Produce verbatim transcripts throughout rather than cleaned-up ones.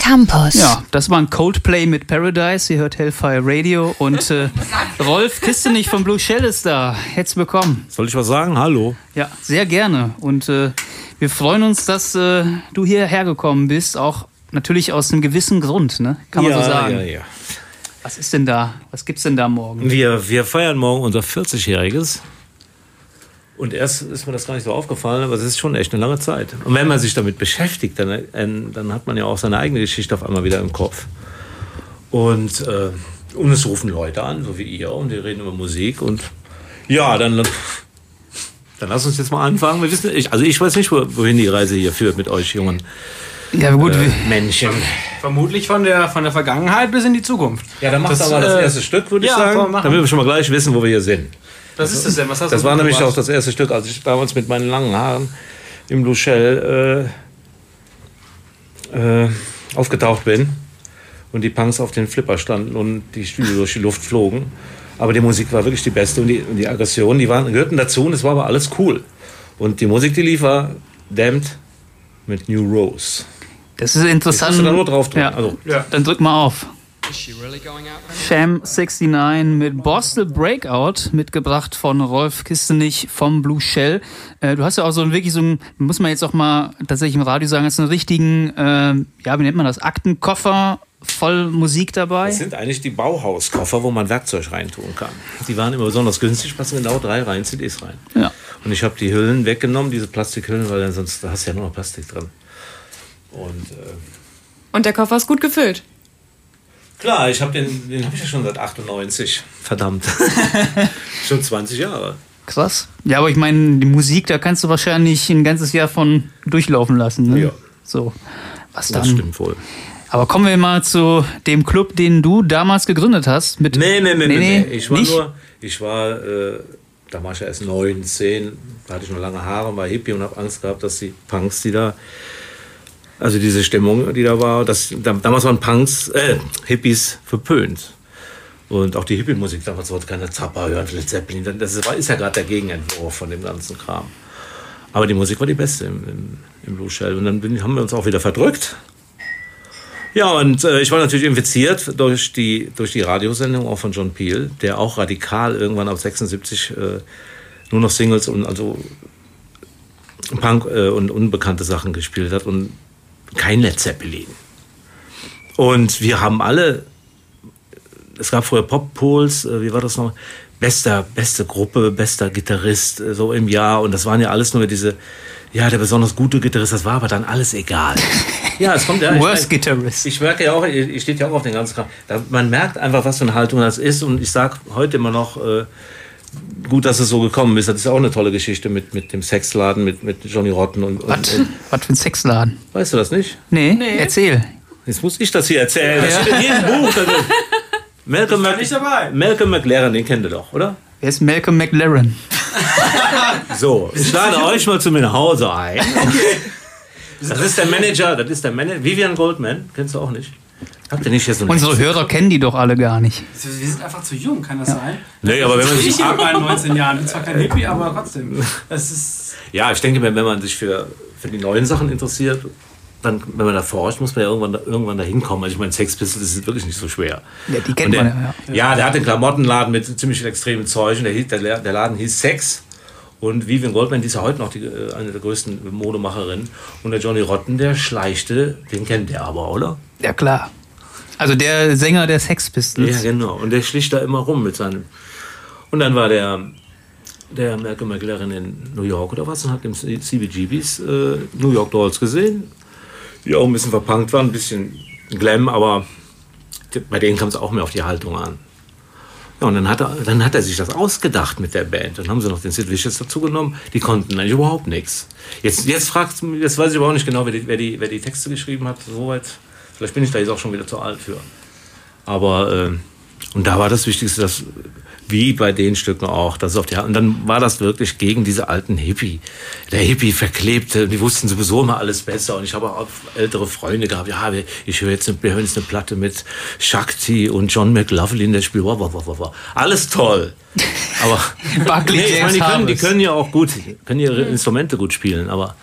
Campus. Ja, das war ein Coldplay mit Paradise. Ihr hört Hellfire Radio und äh, Rolf Kistenich von Blue Shell ist da. Herzlich willkommen. Soll ich was sagen? Hallo. Ja, sehr gerne. Und äh, wir freuen uns, dass äh, du hierher gekommen bist. Auch natürlich aus einem gewissen Grund, ne? Kann man ja, so sagen. Ja, ja. Was ist denn da? Was gibt's denn da morgen? Wir, wir feiern morgen unser vierzigjähriges. Und erst ist mir das gar nicht so aufgefallen, aber es ist schon echt eine lange Zeit. Und wenn man sich damit beschäftigt, dann, dann hat man ja auch seine eigene Geschichte auf einmal wieder im Kopf. Und, äh, und es rufen Leute an, so wie ihr, und die reden über Musik. Und ja, dann, dann lass uns jetzt mal anfangen. Wir wissen, ich, also ich weiß nicht, wohin die Reise hier führt mit euch jungen ja, gut, äh, Männchen. Vermutlich von der, von der Vergangenheit bis in die Zukunft. Ja, dann macht das, aber das äh, erste Stück, würde ja, ich sagen. machen. Damit wir schon mal gleich wissen, wo wir hier sind. Was ist das denn? Was hast das du war nämlich gemacht? auch das erste Stück, als ich damals mit meinen langen Haaren im Blue Shell äh, äh, aufgetaucht bin und die Punks auf den Flipper standen und die Stühle durch die Luft flogen. Aber die Musik war wirklich die beste und die, und die Aggressionen, die waren, gehörten dazu und es war aber alles cool. Und die Musik, die lief, war Damned mit New Rose. Das ist interessant. Ich musste da nur drauf drücken. Ja. Also, ja. Dann drück mal auf. Sham neunundsechzig mit Borstel Breakout, mitgebracht von Rolf Kistenich vom Blue Shell. Äh, du hast ja auch so einen wirklich so einen, muss man jetzt auch mal tatsächlich im Radio sagen, hast einen richtigen, äh, ja, wie nennt man das, Aktenkoffer voll Musik dabei. Das sind eigentlich die Bauhauskoffer, wo man Werkzeug reintun kann. Die waren immer besonders günstig, passen genau drei rein C Ds rein. Ja. Und ich habe die Hüllen weggenommen, diese Plastikhüllen, weil dann sonst da hast du ja nur noch Plastik drin. Und, äh, Und der Koffer ist gut gefüllt. Klar, ich habe den, den habe ich ja schon seit achtundneunzig. Verdammt. Schon zwanzig Jahre. Krass. Ja, aber ich meine, die Musik, da kannst du wahrscheinlich ein ganzes Jahr von durchlaufen lassen. Ne? Ja. So. Was dann? Das stimmt wohl. Aber kommen wir mal zu dem Club, den du damals gegründet hast. Mit nee, nee, nee, nee, nee. Ich war nicht? nur, ich war, äh, da war ich ja erst neun, zehn, da hatte ich noch lange Haare, war Hippie und habe Angst gehabt, dass die Punks, die da, also diese Stimmung, die da war, dass, damals waren Punks, äh, Hippies verpönt. Und auch die Hippie-Musik, damals wollte keiner Zappa hören, Led Zeppelin, das war, ist ja gerade der Gegenentwurf von dem ganzen Kram. Aber die Musik war die beste im, im, im Blue Shell. Und dann bin, haben wir uns auch wieder verdrückt. Ja, und äh, ich war natürlich infiziert durch die, durch die Radiosendung auch von John Peel, der auch radikal irgendwann ab sechsundsiebzig äh, nur noch Singles und also Punk äh, und unbekannte Sachen gespielt hat und kein Led Zeppelin. Und wir haben alle, es gab vorher Pop-Pols, äh, wie war das noch? Bester, beste Gruppe, bester Gitarrist, äh, so im Jahr. Und das waren ja alles nur diese, ja, der besonders gute Gitarrist, das war aber dann alles egal. Ja, es kommt ja. Worst ich, Guitarist. Ich merke ja auch, ich stehe ja auch auf den ganzen Kram. Da, man merkt einfach, was für eine Haltung das ist. Und ich sage heute immer noch, äh, gut, dass es so gekommen ist. Das ist auch eine tolle Geschichte mit, mit dem Sexladen, mit, mit Johnny Rotten. Und, Was? und, und, Was für ein Sexladen? weißt du das nicht? Nee, nee. Erzähl. Jetzt muss ich das hier erzählen. Das Ja. steht in jedem Buch. Das ist Malcolm, Ich war Mac, nicht dabei. Malcolm McLaren, den kennt ihr doch, oder? Wer ist Malcolm McLaren? So, ich lade euch mal zu mir nach Hause ein. Okay. Das ist der Manager, das ist der Manager. Vivian Goldman, kennst du auch nicht? Habt ihr nicht hier so eine Unsere Hörer kennen die doch alle gar nicht. Wir sind einfach zu jung, kann das ja. sein? Nee, aber wenn man Ich sich hier mit meinen neunzehn Jahren. Bin zwar kein Hippie, aber trotzdem. Das ist Ja, ich denke, wenn man sich für, für die neuen Sachen interessiert, dann, wenn man da forscht, muss man ja irgendwann, da, irgendwann dahin kommen. Also ich meine, Sex Pistols ist wirklich nicht so schwer. Ja, die kennt der, man ja, ja. Ja, der hat den Klamottenladen mit ziemlich viel extremen Zeug. Und der, hieß, der, der Laden hieß Sex. Und Vivian Goldman, die ist ja heute noch die, eine der größten Modemacherinnen. Und der Johnny Rotten, der schleichte, den kennt der aber, oder? Ja, klar. Also der Sänger der Sex Pistols. Ja, genau. Und der schlich da immer rum mit seinem... Und dann war der... der Malcolm McLaren in New York oder was und hat im C B G Bs äh, New York Dolls gesehen, die auch ein bisschen verpunkt waren, ein bisschen Glam, aber bei denen kam es auch mehr auf die Haltung an. Ja, und dann hat, er, dann hat er sich das ausgedacht mit der Band. Dann haben sie noch den Sid Vicious dazu genommen. Die konnten eigentlich überhaupt nichts. Jetzt, jetzt, fragt, jetzt weiß ich aber auch nicht genau, wer die, wer die, wer die Texte geschrieben hat. Soweit. Vielleicht bin ich da jetzt auch schon wieder zu alt für. Aber, äh, und da war das Wichtigste, dass, wie bei den Stücken auch, dass es auf die Hand, und dann war das wirklich gegen diese alten Hippie. Der Hippie verklebte, die wussten sowieso immer alles besser. Und ich habe auch ältere Freunde gehabt, ja, ich höre jetzt, wir hören jetzt eine Platte mit Shakti und John McLaughlin, der spielt, wow, wow, wow, wow. Alles toll. Aber, nee, ich meine, die können, die können ja auch gut, können ihre Instrumente gut spielen, aber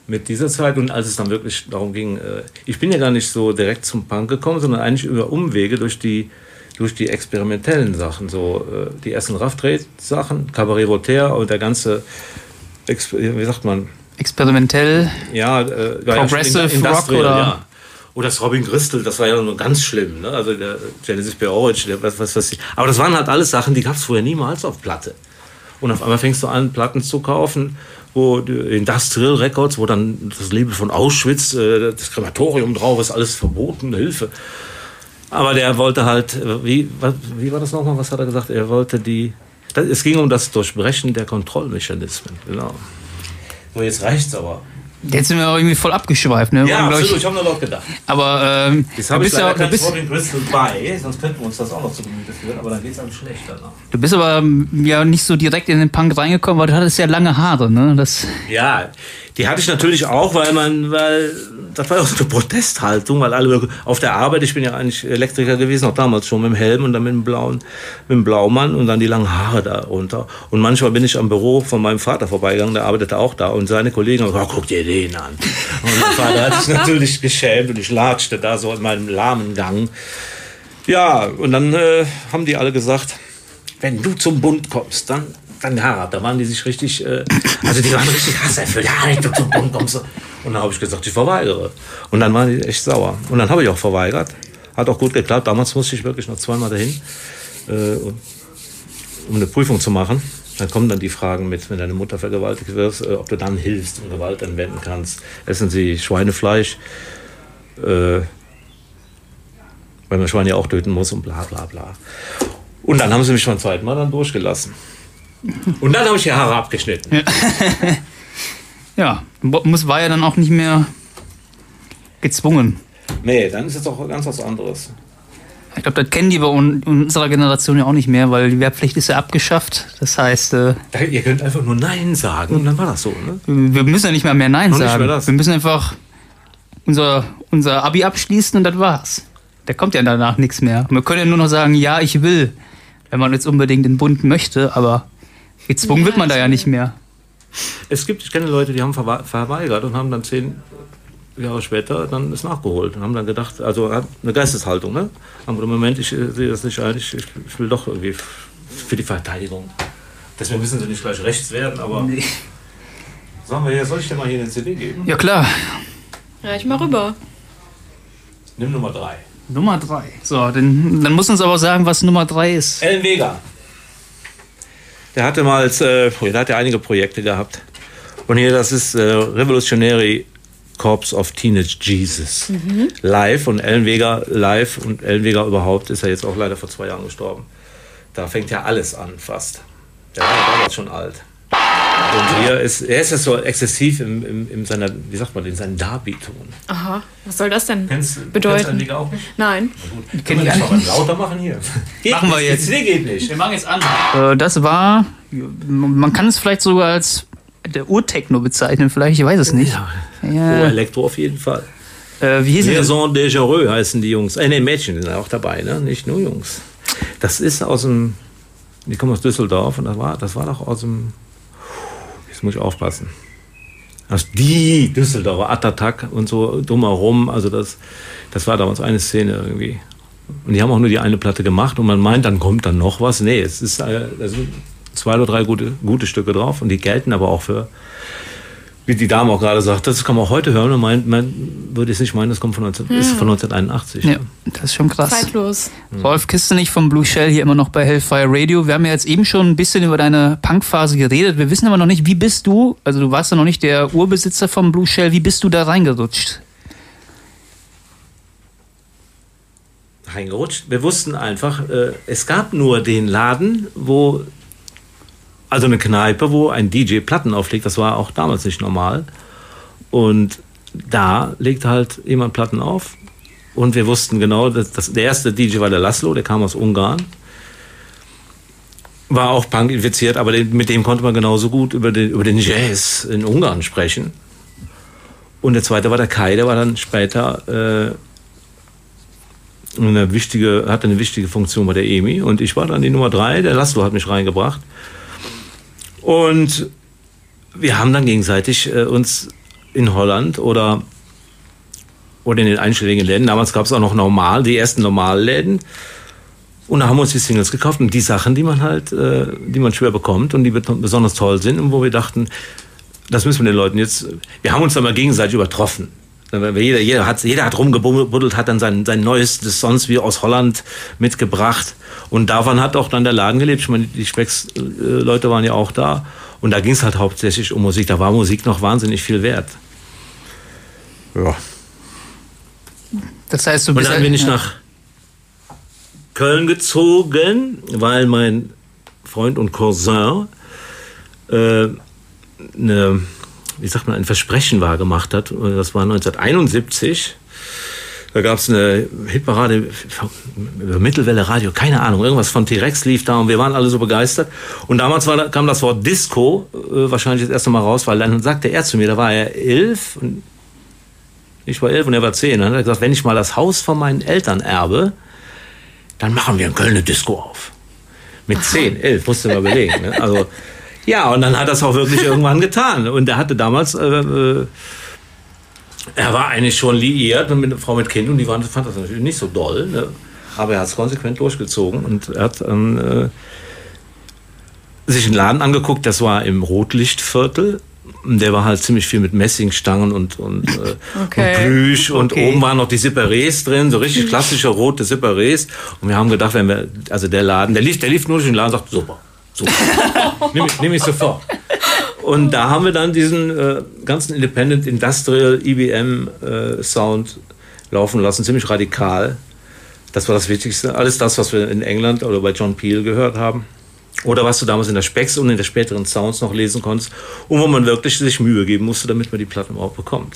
mit dieser Zeit. Und als es dann wirklich darum ging, äh, ich bin ja gar nicht so direkt zum Punk gekommen, sondern eigentlich über Umwege durch die, durch die experimentellen Sachen. So äh, die ersten Rough-Trade-Sachen, Cabaret Voltaire und der ganze, wie sagt man? Experimentell? Ja, äh, Progressive ja, Rock oder? Ja. Oder das Robin Christel, das war ja nur ganz schlimm. Ne? Also der Genesis Beorich, der was, was, was. Aber das waren halt alles Sachen, die gab es vorher niemals auf Platte. Und auf einmal fängst du an, Platten zu kaufen, wo Industrial Records, wo dann das Label von Auschwitz, das Krematorium drauf ist, alles verboten, Hilfe. Aber der wollte halt, wie, wie war das nochmal, was hat er gesagt? Er wollte die, es ging um das Durchbrechen der Kontrollmechanismen, genau. So, jetzt reicht's aber. Jetzt sind wir auch irgendwie voll abgeschweift, ne? Ja, absolut, ich, ich habe nur noch gedacht. Aber, ähm, jetzt habe ich ja, leider kein bist, Robin Christel bei, sonst könnten wir uns das auch noch zu Gemüte führen, aber dann geht's einem schlecht danach. Du bist aber ja nicht so direkt in den Punk reingekommen, weil du hattest ja lange Haare, ne? Das ja, die hatte ich natürlich auch, weil man, weil, das war ja auch so eine Protesthaltung, weil alle auf der Arbeit, ich bin ja eigentlich Elektriker gewesen, auch damals schon mit dem Helm und dann mit dem blauen, mit dem Blaumann und dann die langen Haare da runter. Und manchmal bin ich am Büro von meinem Vater vorbeigegangen, der arbeitete auch da und seine Kollegen haben gesagt, oh, guck dir den an. Und mein Vater hat sich natürlich geschämt und ich latschte da so in meinem lahmen Gang. Ja, und dann äh, haben die alle gesagt, wenn du zum Bund kommst, dann dann ja, da waren die sich richtig, äh, also die waren richtig hasserfüllt. Ja, wenn du zum Bund kommst. Und dann habe ich gesagt, ich verweigere. Und dann waren die echt sauer. Und dann habe ich auch verweigert. Hat auch gut geklappt. Damals musste ich wirklich noch zweimal dahin, äh, um eine Prüfung zu machen. Dann kommen dann die Fragen mit, wenn deine Mutter vergewaltigt wird, äh, ob du dann hilfst und Gewalt anwenden kannst. Essen sie Schweinefleisch, äh, weil man Schweine ja auch töten muss und bla bla bla. Und dann haben sie mich beim zweiten Mal dann durchgelassen. Und dann habe ich die Haare abgeschnitten. Ja, muss, war ja dann auch nicht mehr gezwungen. Nee, dann ist es doch ganz was anderes. Ich glaube, das kennen die bei unserer Generation ja auch nicht mehr, weil die Wehrpflicht ist ja abgeschafft. Das heißt... Äh, Ihr könnt einfach nur Nein sagen und dann war das so, ne? Wir müssen ja nicht mehr mehr Nein Noch sagen. Nicht mehr das. Wir müssen einfach unser, unser Abi abschließen und das war's. Da kommt ja danach nichts mehr. Wir können ja nur noch sagen, ja, ich will, wenn man jetzt unbedingt den Bund möchte, aber... Gezwungen ja, wird man da ja nicht mehr. Es gibt, ich kenne Leute, die haben verweigert und haben dann zehn Jahre später dann es nachgeholt und haben dann gedacht, also eine Geisteshaltung, ne? Aber im Moment, ich sehe das nicht ein, ich, ich will doch irgendwie für die Verteidigung. Deswegen müssen sie nicht gleich rechts werden, aber nee. Sagen wir hier, soll ich dir mal hier eine C D geben? Ja, klar. Reich mal rüber. Nimm Nummer drei. Nummer drei. So, dann, dann muss uns aber sagen, was Nummer drei ist. Ellen Vega. Der hatte mal, äh, der hat ja einige Projekte gehabt. Und hier, das ist äh, Revolutionary Corps of Teenage Jesus. Mhm. Live und Ellen Vega live und Ellen Vega überhaupt ist ja jetzt auch leider vor zwei Jahren gestorben. Da fängt ja alles an fast. Der war ja damals schon alt. Und hier ist, er ist ja so exzessiv in, in, in seiner, wie sagt man, in seinen Darbietungen. Aha, was soll das denn kennst, bedeuten? Kennst du Ellen Vega auch nicht? Nein. Gut. Können wir das mal lauter machen hier? Machen wir jetzt. Die geht nicht. Wir machen jetzt an. Äh, das war, man kann es vielleicht sogar als der Urtechno bezeichnen, vielleicht, ich weiß es nicht. Ja, ja. Oh, Elektro auf jeden Fall. Äh, wie hieß Maison Desjareux heißen die Jungs. Äh, ne, Mädchen sind auch dabei, ne? Nicht nur Jungs. Das ist aus dem, die kommen aus Düsseldorf und das war, das war doch aus dem, jetzt muss ich aufpassen. Also die Düsseldorfer, Attatak und so drumherum, also das, das war damals eine Szene irgendwie. Und die haben auch nur die eine Platte gemacht und man meint, dann kommt dann noch was. Nee, es ist, da sind zwei oder drei gute, gute Stücke drauf und die gelten aber auch für, wie die Dame auch gerade sagt, das kann man auch heute hören und man, man würde es nicht meinen, das kommt von, neunzehn, hm. ist von neunzehnhunderteinundachtzig. Ja, das ist schon krass. Zeitlos. Hm. Rolf Kistenich vom Blue Shell hier immer noch bei Hellfire Radio. Wir haben ja jetzt eben schon ein bisschen über deine Punkphase geredet. Wir wissen aber noch nicht, wie bist du, also du warst ja noch nicht der Urbesitzer vom Blue Shell, wie bist du da reingerutscht? Reingerutscht? Wir wussten einfach, äh, es gab nur den Laden, wo also eine Kneipe, wo ein D J Platten auflegt, das war auch damals nicht normal. Und da legte halt jemand Platten auf. Und wir wussten genau, dass das, der erste D J war der Laszlo, der kam aus Ungarn. War auch Punk infiziert, aber den, mit dem konnte man genauso gut über den, über den Jazz in Ungarn sprechen. Und der zweite war der Kai, der war dann später äh, eine wichtige, hatte eine wichtige Funktion bei der E M I. Und ich war dann die Nummer drei, der Laszlo hat mich reingebracht. Und wir haben dann gegenseitig äh, uns in Holland oder, oder in den einschlägigen Läden. Damals gab es auch noch normal, die ersten Normalläden. Und da haben wir uns die Singles gekauft und die Sachen, die man halt, äh, die man schwer bekommt und die besonders toll sind und wo wir dachten, das müssen wir den Leuten jetzt, wir haben uns dann mal gegenseitig übertroffen. Jeder, jeder, hat, jeder hat rumgebuddelt, hat dann sein, sein neuestes sonst wie aus Holland mitgebracht. Und davon hat auch dann der Laden gelebt. Ich meine, die Specks-Leute waren ja auch da. Und da ging es halt hauptsächlich um Musik. Da war Musik noch wahnsinnig viel wert. Ja. Das heißt, du bist bist Und dann bin ich nach Köln gezogen, weil mein Freund und Cousin äh, eine... wie sagt man, ein Versprechen wahr gemacht hat. Das war neunzehnhunderteinundsiebzig. Da gab es eine Hitparade über Mittelwelle Radio, keine Ahnung, irgendwas von T-Rex lief da und wir waren alle so begeistert. Und damals war, kam das Wort Disco äh, wahrscheinlich das erste Mal raus, weil dann sagte er zu mir, da war er elf und ich war elf und er war zehn. Dann hat er gesagt, wenn ich mal das Haus von meinen Eltern erbe, dann machen wir in Köln eine Disco auf. Mit zehn, elf, musst du mal überlegen. Ne? Also ja, und dann hat er es auch wirklich irgendwann getan. Und er hatte damals, äh, äh, er war eigentlich schon liiert mit einer Frau mit Kind und die fand das natürlich nicht so doll. Ne? Aber er hat es konsequent durchgezogen und er hat ähm, äh, sich einen Laden angeguckt, das war im Rotlichtviertel. Der war halt ziemlich viel mit Messingstangen und, und, äh, okay. und Plüsch und okay. oben waren noch die Separés drin, so richtig klassische rote Separés. Und wir haben gedacht, wenn wir, also der Laden, der lief, der lief nur durch den Laden und sagt, super. So. Nimm ich, nehm ich sofort. Und da haben wir dann diesen äh, ganzen Independent Industrial E B M äh, Sound laufen lassen, ziemlich radikal. Das war das Wichtigste. Alles das, was wir in England oder bei John Peel gehört haben. Oder was du damals in der Specs und in der späteren Sounds noch lesen konntest. Und wo man wirklich sich Mühe geben musste, damit man die Platten überhaupt bekommt.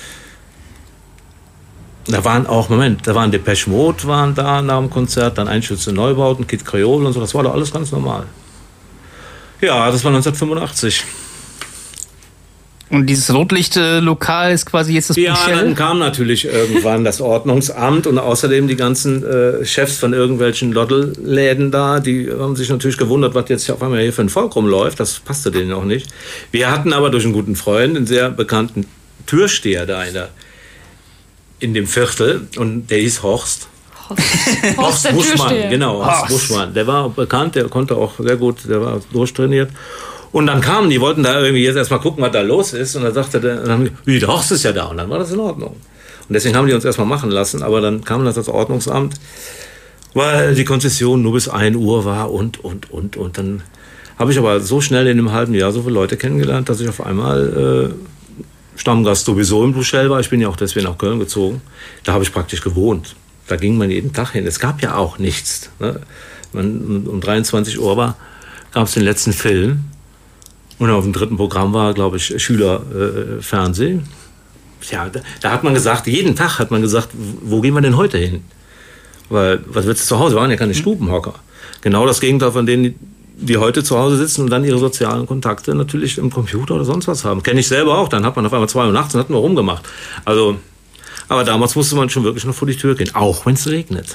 Da waren auch, Moment, da waren Depeche Mode waren da nach dem Konzert, dann Einschütze Neubauten, Kid Creole und so. Das war doch alles ganz normal. Ja, das war neunzehnhundertfünfundachtzig. Und dieses Rotlichtlokal ist quasi jetzt das Ja, Michel? Dann kam natürlich irgendwann das Ordnungsamt und außerdem die ganzen äh, Chefs von irgendwelchen Lottelläden da, die haben sich natürlich gewundert, was jetzt auf einmal hier für ein Volk rumläuft. Das passte denen auch nicht. Wir hatten aber durch einen guten Freund einen sehr bekannten Türsteher da in, der, in dem Viertel und der hieß Horst. Horst, Horst Buschmann, genau, Horst, Horst Buschmann. Der war bekannt, der konnte auch sehr gut, der war durchtrainiert. Und dann kamen, die wollten da irgendwie jetzt erstmal gucken, was da los ist. Und dann sagte der, dann, wie, der Horst ist ja da. Und dann war das in Ordnung. Und deswegen haben die uns erstmal machen lassen. Aber dann kam das das Ordnungsamt, weil die Konzession nur bis ein Uhr war und, und, und. Und dann habe ich aber so schnell in einem halben Jahr so viele Leute kennengelernt, dass ich auf einmal äh, Stammgast sowieso im Blue Shell war. Ich bin ja auch deswegen nach Köln gezogen. Da habe ich praktisch gewohnt. Da ging man jeden Tag hin. Es gab ja auch nichts. Ne? Man, um dreiundzwanzig Uhr war, gab es den letzten Film. Und auf dem dritten Programm war, glaube ich, Schülerfernsehen. Äh, ja, da, da hat man gesagt, jeden Tag hat man gesagt, wo gehen wir denn heute hin? Weil, was willst du zu Hause? Wir waren ja keine Stubenhocker. Genau das Gegenteil von denen, die heute zu Hause sitzen und dann ihre sozialen Kontakte natürlich im Computer oder sonst was haben. Kenne ich selber auch. Dann hat man auf einmal zwei Uhr nachts und hat nur rumgemacht. Also, aber damals musste man schon wirklich noch vor die Tür gehen, auch wenn es regnet.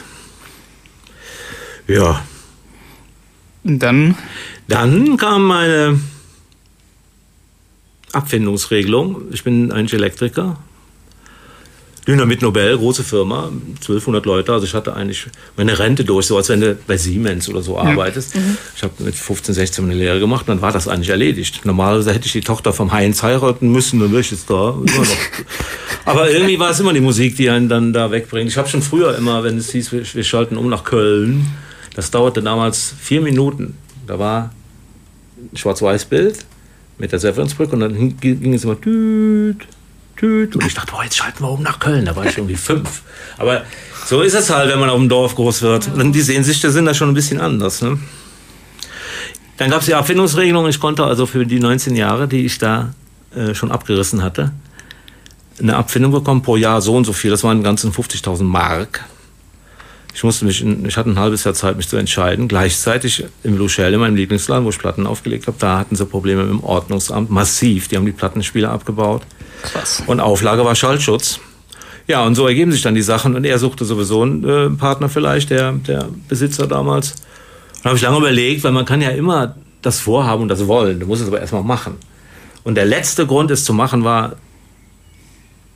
Ja. Und dann? Dann kam meine Abfindungsregelung. Ich bin eigentlich Elektriker. Dynamit Nobel, große Firma, zwölfhundert Leute. Also ich hatte eigentlich meine Rente durch, so als wenn du bei Siemens oder so arbeitest. Mhm. Ich habe mit fünfzehn, sechzehn eine Lehre gemacht und dann war das eigentlich erledigt. Normalerweise hätte ich die Tochter vom Heinz heiraten müssen, dann wäre ich jetzt da. Immer noch. Aber irgendwie war es immer die Musik, die einen dann da wegbringt. Ich habe schon früher immer, wenn es hieß, wir, wir schalten um nach Köln, das dauerte damals vier Minuten. Da war ein Schwarz-Weiß-Bild mit der Severinsbrücke und dann ging es immer tüt, tüt. Und ich dachte, boah, jetzt schalten wir um nach Köln. Da war ich irgendwie fünf. Aber so ist es halt, wenn man auf dem Dorf groß wird. Und die Sehnsüchte sind da schon ein bisschen anders. Ne? Dann gab es die Abfindungsregelung. Ich konnte also für die neunzehn Jahre, die ich da äh, schon abgerissen hatte, eine Abfindung bekommen pro Jahr so und so viel. Das waren ganzen fünfzigtausend Mark. Ich musste mich, in, ich hatte ein halbes Jahr Zeit, mich zu entscheiden. Gleichzeitig im Blue Shell, in meinem Lieblingsladen, wo ich Platten aufgelegt habe, da hatten sie Probleme mit dem Ordnungsamt. Massiv. Die haben die Plattenspieler abgebaut. Krass. Und Auflage war Schallschutz. Ja, und so ergeben sich dann die Sachen. Und er suchte sowieso einen äh, Partner vielleicht, der, der Besitzer damals. Da habe ich lange überlegt, weil man kann ja immer das Vorhaben und das Wollen. Du musst es aber erstmal machen. Und der letzte Grund, es zu machen, war,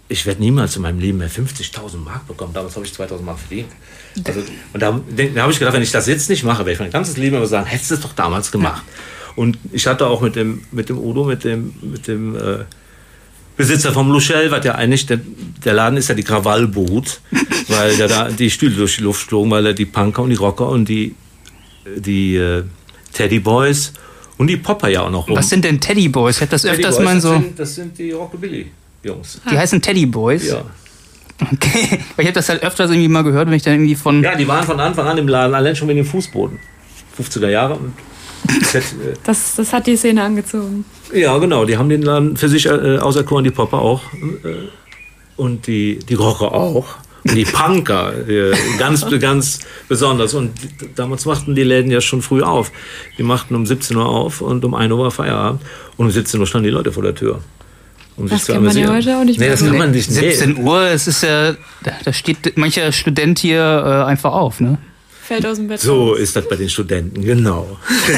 ich werde niemals in meinem Leben mehr fünfzigtausend Mark bekommen. Damals habe ich zweitausend Mark verdient. Also, und da, da habe ich gedacht, wenn ich das jetzt nicht mache, werde ich mein ganzes Leben immer sagen, hättest du es doch damals gemacht. Ja. Und ich hatte auch mit dem, mit dem Udo, mit dem, mit dem äh, Besitzer vom Luschel, was ja eigentlich, der, der Laden ist ja die Krawallboot, weil der da die Stühle durch die Luft flogen, weil er die Punker und die Rocker und die, die äh, Teddy Boys und die Popper ja auch noch rum. Was sind denn Teddy Boys? Ich hätte das Teddy öfters Boys, mal so... Das sind, das sind die Rockabilly-Jungs. Die heißen Teddy Boys? Ja. Okay, weil ich habe das halt öfters irgendwie mal gehört, wenn ich dann irgendwie von... Ja, die waren von Anfang an im Laden, allein schon wegen dem Fußboden. fünfziger Jahre. Und das, das hat die Szene angezogen. Ja, genau. Die haben den Laden für sich äh, auserkoren, die Popper auch. Äh, und die, die Rocker auch. Und die Punker, äh, ganz, ganz besonders. Und damals machten die Läden ja schon früh auf. Die machten um siebzehn Uhr auf und um ein Uhr war Feierabend. Und um siebzehn Uhr standen die Leute vor der Tür. Um das kann man ja heute auch nicht mehr. Nee, das kann man nicht. siebzehn Uhr, es ist ja, da, da steht mancher Student hier äh, einfach auf, ne? Fällt aus dem Bett. So raus. Ist das bei den Studenten, genau.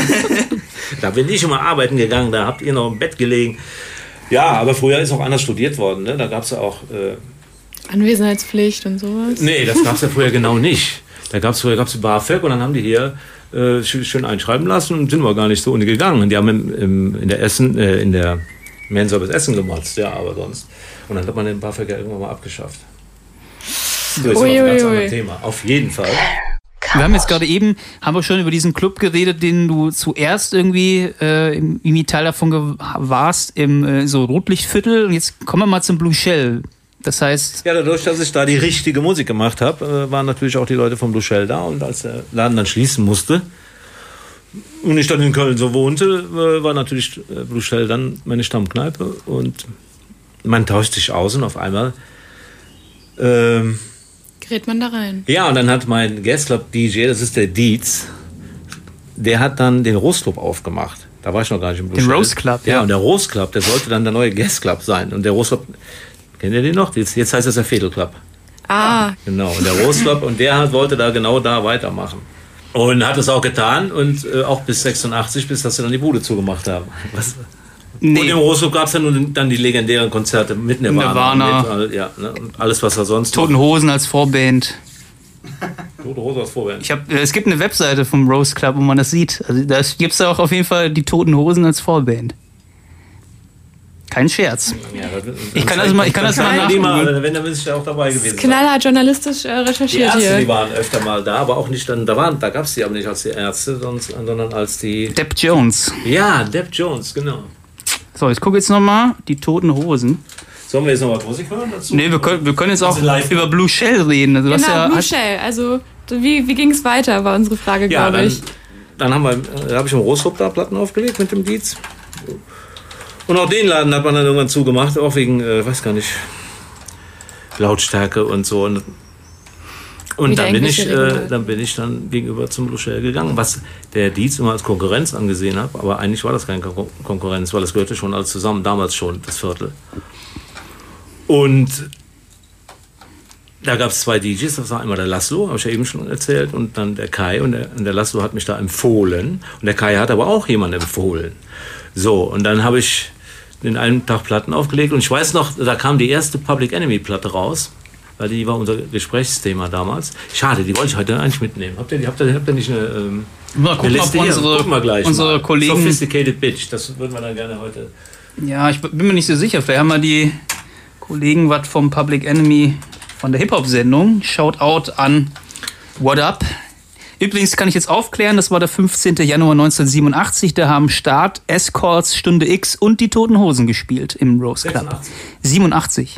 Da bin ich immer arbeiten gegangen, da habt ihr noch im Bett gelegen. Ja, aber früher ist auch anders studiert worden, ne? Da gab es ja auch... Äh, Anwesenheitspflicht und sowas? Nee, das gab es ja früher genau nicht. Da gab es früher gab's BAföG und dann haben die hier äh, schön einschreiben lassen und sind wir gar nicht so ohne gegangen. Die haben im, im, in der Essen, äh, in der Mensa das Essen gemotzt, ja, aber sonst. Und dann hat man den BAföG ja irgendwann mal abgeschafft. So, ist ui, ein ganz ui, anderes ui. Thema. Auf jeden Fall. Wir haben jetzt gerade eben, haben wir schon über diesen Club geredet, den du zuerst irgendwie, äh, irgendwie Teil davon ge- warst, im äh, so Rotlichtviertel. Und jetzt kommen wir mal zum Blue Shell. Das heißt... Ja, dadurch, dass ich da die richtige Musik gemacht habe, äh, waren natürlich auch die Leute vom Blue Shell da. Und als der Laden dann schließen musste und ich dann in Köln so wohnte, äh, war natürlich äh, Blue Shell dann meine Stammkneipe. Und man tauscht sich aus und auf einmal... Ähm, Gerät man da rein? Ja, und dann hat mein Guestclub-D J, das ist der Dietz, der hat dann den Rose Club aufgemacht. Da war ich noch gar nicht im Blue Den Shell. Rose Club, ja. ja. Und der Rose Club, der sollte dann der neue Guestclub sein. Und der Rose Club, kennt ihr den noch? Jetzt, jetzt heißt das der Fedel Club. Ah. Genau, und der Rose Club, und der hat, wollte da genau da weitermachen. Und hat es auch getan und äh, auch bis sechsundachtzig, bis dass sie dann die Bude zugemacht haben. Was? Nee. Und im Rose Club gab es dann, dann die legendären Konzerte mit Nirvana. Nirvana. Mit, ja, ne, und alles, was er sonst... Toten Hosen als Vorband. Tote Hose als Vorband. Ich hab, es gibt eine Webseite vom Rose Club, wo man das sieht. Also da gibt es auch auf jeden Fall die Toten Hosen als Vorband. Kein Scherz. Ja, das, ich kann das mal, ich kann das mal nachgucken. Wenn, dann bin ich auch dabei gewesen. Knallhart journalistisch äh, recherchiert die Ärzte, hier. Die waren öfter mal da, aber auch nicht dann, da waren, da gab es die aber nicht als die Ärzte, sondern als die... Depp Jones. Ja, Depp Jones, genau. So, ich gucke jetzt nochmal die Toten Hosen. Sollen wir jetzt noch was Musik hören dazu? Nee, wir können, wir können jetzt auch über Blue Shell reden. Also, genau, was ja, Blue Shell. Also, wie, wie ging es weiter, war unsere Frage, ja, glaube ich. Dann, dann haben wir, da habe ich im Rose Club da Platten aufgelegt mit dem Dietz. Und auch den Laden hat man dann irgendwann zugemacht, auch wegen, äh, weiß gar nicht, Lautstärke und so. Und, und dann bin, ich, äh, dann bin ich dann gegenüber zum Blue Shell gegangen, was der Dietz immer als Konkurrenz angesehen hat, aber eigentlich war das keine Kon- Konkurrenz, weil das gehörte schon alles zusammen, damals schon, das Viertel. Und da gab es zwei D Js, das war einmal der Laszlo, habe ich ja eben schon erzählt, und dann der Kai. Und der, und der Laszlo hat mich da empfohlen. Und der Kai hat aber auch jemanden empfohlen. So, und dann habe ich den einen Tag Platten aufgelegt. Und ich weiß noch, da kam die erste Public Enemy Platte raus, weil die war unser Gesprächsthema damals. Schade, die wollte ich heute eigentlich mitnehmen. Habt ihr, habt ihr, habt ihr nicht eine, ähm, mal gucken, eine Liste ob hier? unsere, Gucken wir gleich unsere mal. Kollegen... Sophisticated Bitch, das würden wir dann gerne heute... Ja, ich bin mir nicht so sicher. Vielleicht haben wir die Kollegen was vom Public Enemy von der Hip-Hop-Sendung. Shoutout an What Up. Übrigens kann ich jetzt aufklären, das war der fünfzehnten Januar neunzehnhundertsiebenundachtzig. Da haben Start, Escorts, Stunde X und die Toten Hosen gespielt im Rose Club. sechsundachtzig. siebenundachtzig.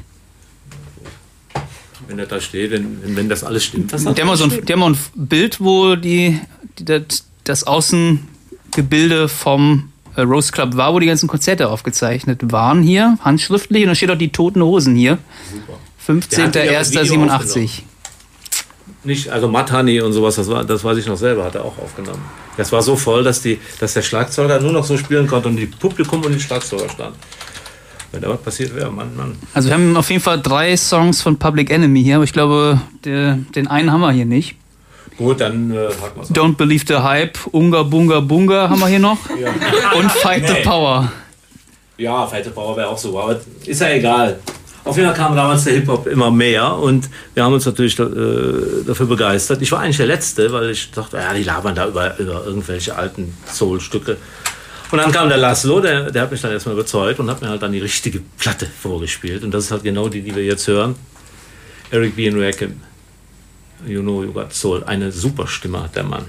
Wenn das da steht, wenn, wenn das alles stimmt. Was Die haben, mal so ein, die haben mal ein Bild, wo die, die das, das Außengebilde vom äh, Rose Club war, wo die ganzen Konzerte aufgezeichnet waren hier, handschriftlich. Und da steht auch die Toten Hosen hier. Super. fünfzehnten ersten siebenundachtzig. Nicht, also Matt Honey und sowas, das, war, das weiß ich noch selber, hat er auch aufgenommen. Das war so voll, dass, die, dass der Schlagzeuger nur noch so spielen konnte und die Publikum und die Schlagzeuger standen. Wenn da was passiert wäre, Mann, Mann. Also wir haben auf jeden Fall drei Songs von Public Enemy hier, aber ich glaube, der, den einen haben wir hier nicht. Gut, dann äh, haken wir es. Don't Believe the Hype, Unga Bunga Bunga haben wir hier noch. Ja. Und Fight Nee. the Power. Ja, Fight the Power wäre auch so, aber ist ja egal. Auf jeden Fall kam damals der Hip-Hop immer mehr und wir haben uns natürlich äh, dafür begeistert. Ich war eigentlich der Letzte, weil ich dachte, ja, die labern da über, über irgendwelche alten Soul-Stücke. Und dann kam der Laszlo, der, der hat mich dann erstmal überzeugt und hat mir halt dann die richtige Platte vorgespielt. Und das ist halt genau die, die wir jetzt hören. Eric B. and Rakim, You Know You Got Soul. Eine super Stimme hat der Mann.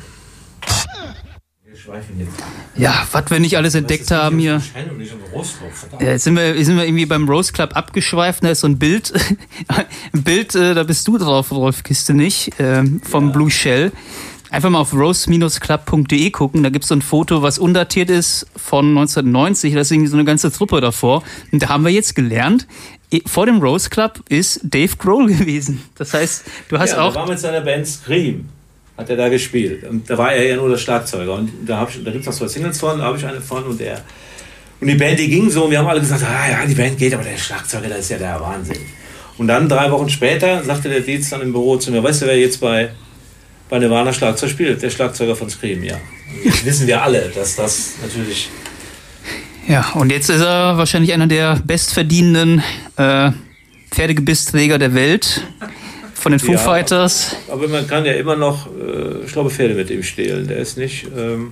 Ja, was wir nicht alles entdeckt haben hier. Ja, jetzt sind wir, sind wir irgendwie beim Rose Club abgeschweift. Da ist so ein Bild, ein Bild, äh, da bist du drauf, Rolf Kiste nicht, äh, vom ja. Blue Shell. Einfach mal auf rose Bindestrich club punkt de gucken. Da gibt es so ein Foto, was undatiert ist von neunzehnhundertneunzig. Da ist irgendwie so eine ganze Truppe davor. Und da haben wir jetzt gelernt, vor dem Rose Club ist Dave Grohl gewesen. Das heißt, du hast ja, auch... Der war mit seiner Band Scream. Hat er da gespielt. Und da war er ja nur der Schlagzeuger. Und da, da gibt es noch zwei Singles von, da habe ich eine von und er. Und die Band, die ging so und wir haben alle gesagt, ah ja, die Band geht, aber der Schlagzeuger, das ist ja der Wahnsinn. Und dann, drei Wochen später, sagte der Dietz dann im Büro zu mir, weißt du, wer jetzt bei, bei Nirvana Schlagzeug spielt? Der Schlagzeuger von Scream, ja. Und jetzt wissen wir alle, dass das natürlich... Ja, und jetzt ist er wahrscheinlich einer der bestverdienenden äh, Pferdegebissträger der Welt. Von den Foo ja, Fighters. Aber man kann ja immer noch, äh, ich glaube, Pferde mit ihm stehlen. Der ist nicht ähm,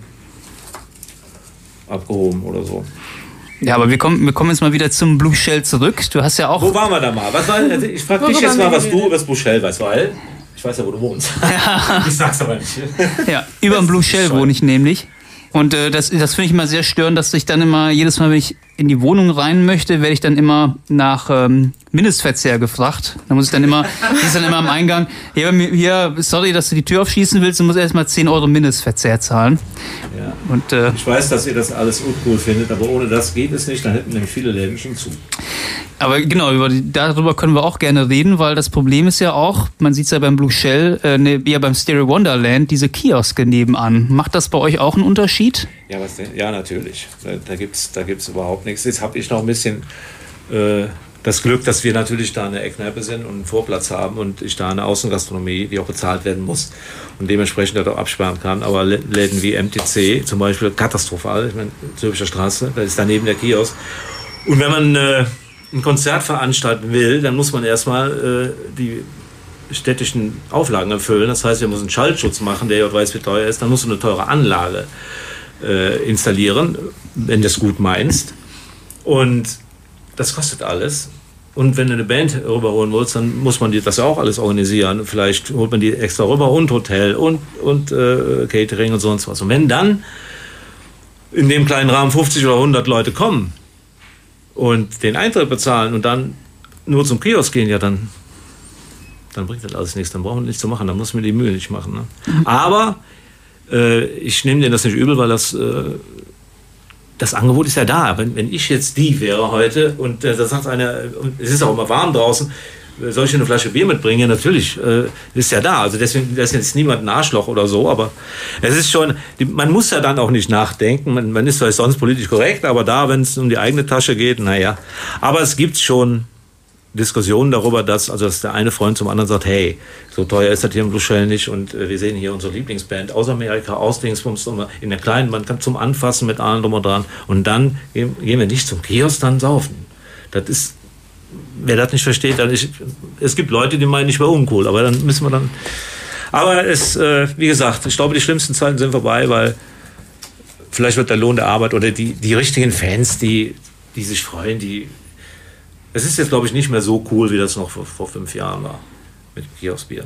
abgehoben oder so. Ja, aber wir kommen, wir kommen jetzt mal wieder zum Blue Shell zurück. Du hast ja auch... Wo waren wir da mal? Was war, also ich frage dich jetzt mal, was du über das Blue Shell weißt, weil ich weiß ja, wo du wohnst. Ja. Ich sag's aber nicht. Ja, über dem Blue Shell wohne ich nämlich. Und äh, das, das finde ich immer sehr störend, dass ich dann immer, jedes Mal, wenn ich in die Wohnung rein möchte, werde ich dann immer nach ähm, Mindestverzehr gefragt. Da muss ich dann immer, das ist dann immer am Eingang, hier, hier, sorry, dass du die Tür aufschießen willst, du musst erstmal zehn Euro Mindestverzehr zahlen. Ja. Und, äh, ich weiß, dass ihr das alles uncool findet, aber ohne das geht es nicht, dann hätten nämlich viele Läden schon zu. Aber genau, über die, darüber können wir auch gerne reden, weil das Problem ist ja auch, man sieht es ja beim Blue Shell, äh, ne, ja beim Stereo Wonderland, diese Kioske nebenan. Macht das bei euch auch einen Unterschied? Ja, was denn? Ja, natürlich. Da, da gibt es da gibt's überhaupt nichts. Jetzt habe ich noch ein bisschen äh, das Glück, dass wir natürlich da eine Eckkneipe sind und einen Vorplatz haben und ich da eine Außengastronomie, die auch bezahlt werden muss und dementsprechend auch absperren kann. Aber Läden wie M T C zum Beispiel, katastrophal. Ich meine, Zürcher Straße, da ist daneben der Kiosk. Und wenn man äh, ein Konzert veranstalten will, dann muss man erstmal äh, die städtischen Auflagen erfüllen. Das heißt, wir müssen einen Schallschutz machen, der ja weiß, wie teuer ist. Dann musst du eine teure Anlage äh, installieren, wenn du es gut meinst. Und das kostet alles. Und wenn du eine Band rüberholen willst, dann muss man die, das auch alles organisieren. Vielleicht holt man die extra rüber und Hotel und, und äh, Catering und sonst was. Und wenn dann in dem kleinen Rahmen fünfzig oder hundert Leute kommen und den Eintritt bezahlen und dann nur zum Kiosk gehen, ja, dann, dann bringt das alles nichts. Dann brauchen wir nichts zu machen. Dann muss man die Mühe nicht machen. Ne? Mhm. Aber äh, ich nehme denen das nicht übel, weil das, äh, das Angebot ist ja da. Wenn, wenn ich jetzt die wäre heute und äh, da sagt einer, es ist auch immer warm draußen, soll ich eine Flasche Bier mitbringen? Ja, natürlich, äh, ist ja da. Also deswegen, da ist jetzt niemand ein Arschloch oder so, aber es ist schon, die, man muss ja dann auch nicht nachdenken. Man, man ist vielleicht sonst politisch korrekt, aber da, wenn es um die eigene Tasche geht, naja. Aber es gibt schon Diskussionen darüber, dass, also dass der eine Freund zum anderen sagt, hey, so teuer ist das hier im Blue Shell nicht und äh, wir sehen hier unsere Lieblingsband aus Amerika, aus Dingsbums, in der kleinen, man kann zum Anfassen mit allen drum und dran und dann gehen, gehen wir nicht zum Kiosk, dann saufen. Das ist, wer das nicht versteht, dann ist, es gibt Leute, die meinen, ich wäre uncool, aber dann müssen wir dann, aber es, äh, wie gesagt, ich glaube, die schlimmsten Zeiten sind vorbei, weil vielleicht wird der Lohn der Arbeit oder die, die richtigen Fans, die, die sich freuen, die, es ist jetzt, glaube ich, nicht mehr so cool, wie das noch vor, vor fünf Jahren war mit Kioskbier.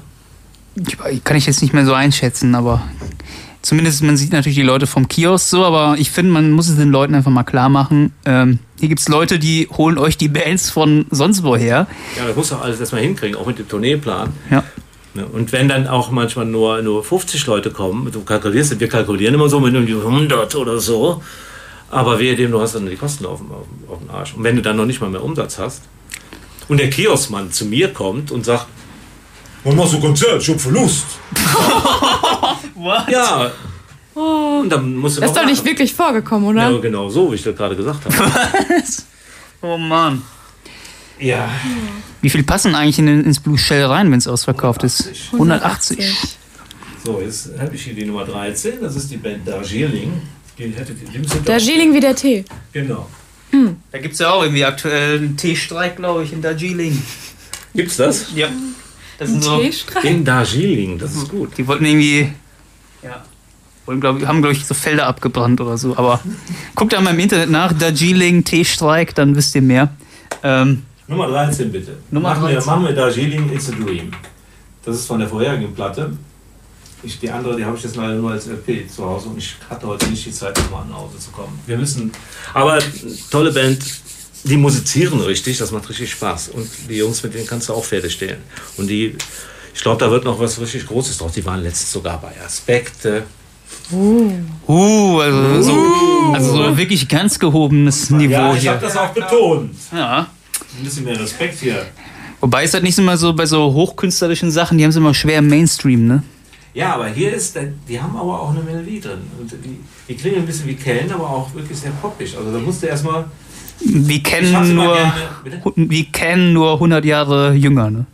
Kann ich jetzt nicht mehr so einschätzen, aber zumindest man sieht natürlich die Leute vom Kiosk so, aber ich finde, man muss es den Leuten einfach mal klar machen. Ähm, hier gibt es Leute, die holen euch die Bands von sonst woher. Ja, das muss doch alles erstmal hinkriegen, auch mit dem Tourneeplan. Ja. Und wenn dann auch manchmal nur, nur fünfzig Leute kommen, du kalkulierst, wir kalkulieren immer so mit hundert oder so, aber wehe dem, du hast dann die Kosten auf dem, auf dem Arsch. Und wenn du dann noch nicht mal mehr Umsatz hast und der Kioskmann zu mir kommt und sagt, wann machst du Konzert? Ich hab Verlust. What? Ja. Oh. Und dann musst du das ist doch nicht wirklich vorgekommen, oder? Ja, genau so, wie ich das gerade gesagt habe. Was? Oh Mann. Ja. Wie viel passen eigentlich in, ins Blue Shell rein, wenn es ausverkauft ist? hundertachtzig. So, jetzt habe ich hier die Nummer dreizehn. Das ist die Band Darjeeling. Die hätte die Darjeeling wie der Tee. Genau. Hm. Da gibt es ja auch irgendwie aktuell einen Teestreik, glaube ich, in Darjeeling. Gibt's das? Ja. Das Ein sind so, Teestreik? In Darjeeling, das ist gut. die wollten irgendwie, ja, wollen, glaub, haben, glaube ich, so Felder abgebrannt oder so. Aber guckt da mal im Internet nach, Darjeeling, Teestreik, dann wisst ihr mehr. Ähm, Nummer dreizehn bitte. Nummer machen, wir, dreizehn. machen wir Darjeeling, It's a Dream. Das ist von der vorherigen Platte. Ich, die andere, die habe ich jetzt leider nur als L P zu Hause und ich hatte heute nicht die Zeit, nochmal nach Hause zu kommen. Wir müssen, aber tolle Band, die musizieren richtig, das macht richtig Spaß. Und die Jungs, mit denen kannst du auch Pferde stehlen. Und die, ich glaube, da wird noch was richtig Großes draus. Die waren letztens sogar bei Aspekte. Uh. uh, also, so, also so wirklich ganz gehobenes Niveau Ja, ich hier. habe das auch betont. Ja. Ein bisschen mehr Respekt hier. Wobei es halt nicht immer so bei so hochkünstlerischen Sachen, die haben es immer schwer im Mainstream, ne? Ja, aber hier ist, die haben aber auch eine Melodie drin. Und die, die klingen ein bisschen wie Kellen, aber auch wirklich sehr poppig. Also da musst du erstmal. Wir Ich hab's kennen immer nur, gerne- bitte? wir kennen nur hundert Jahre jünger, ne?